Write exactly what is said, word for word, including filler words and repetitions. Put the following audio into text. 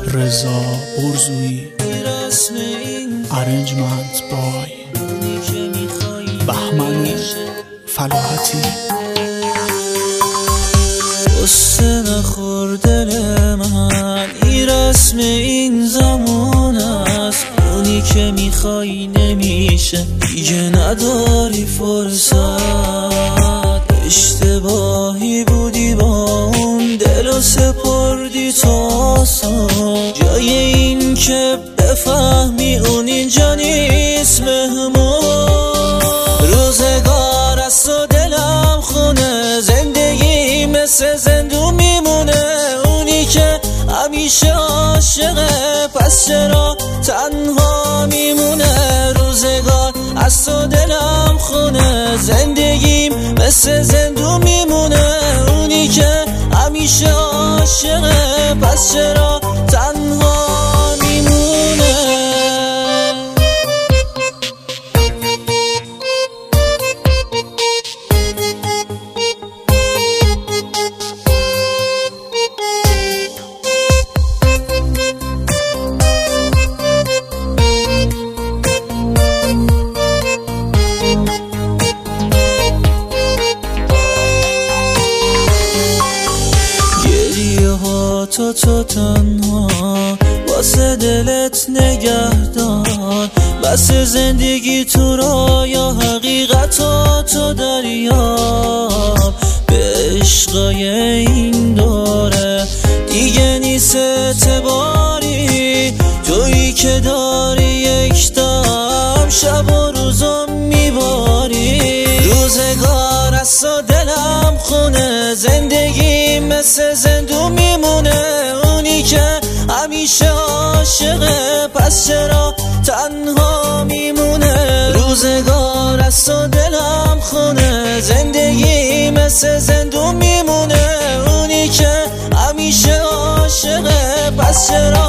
رضا برزویی. Arrangement by بهمن فلاحتی. قصه نخور دل من، این رسم این زمان است. اونی که میخوای نمیشه، دیگه نداری فرصت. اشتباهی بودی با اون دل و سپردی تو آسان. جای این که بفهمی اون اینجا نیست مهمون. روزگار است و دلم خونه، زندگی مثل زندون میمونه. اونی که همیشه عاشقه، پس چرا تنها میمونه. روزگار است و دلم خونه، زندگیم مثل زندون میمونه. اونی که همیشه عاشقه، پس چرا تنها میمونه. تو تو تنها واسه دلت نگهدار. بس زندگی تو را یا حقیقتا تو دریاب. به عشقای این دوره دیگه نیست اعتباری. تویی که داری یک دم شب و روزم میباری. روزگار است و دلم خونه، زندگی مثل زندون میمونه. اونی که همیشه عاشقه، پس چرا تنها میمونه. روزگار است و دلم خونه، زندگی مثل زندون میمونه. اونی که همیشه عاشقه، پس چرا